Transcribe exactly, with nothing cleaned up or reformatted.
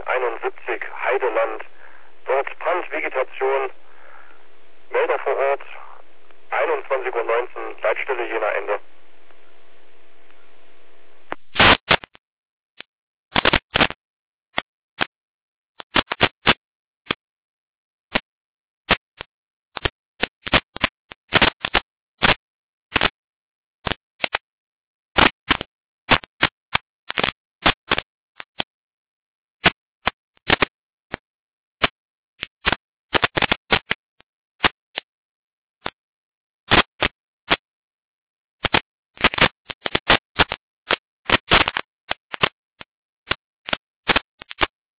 einundsiebzig, Heideland. Dort Brandvegetation, Melder vor Ort, einundzwanzig Uhr neunzehn, Leitstelle Jena Ende.